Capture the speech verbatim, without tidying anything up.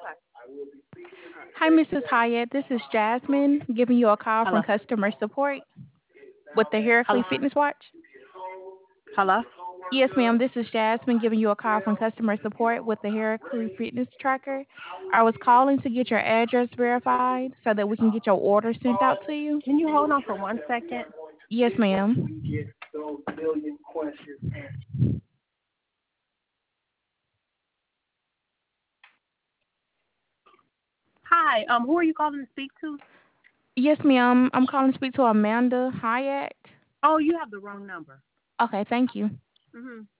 Hi, Missus Hyatt. This is Jasmine giving you a call Hello. from customer support with the Hello. Heracles Fitness Watch. Hello. Yes, ma'am. This is Jasmine giving you a call from customer support with the Heracles Fitness Tracker. I was calling to get your address verified so that we can get your order sent out to you. Can you hold on for one second? Yes, ma'am. Hi. Um, who are you calling to speak to? Yes, ma'am. I'm calling to speak to Amanda Hyatt. Oh, you have the wrong number. Okay, thank you. Mhm.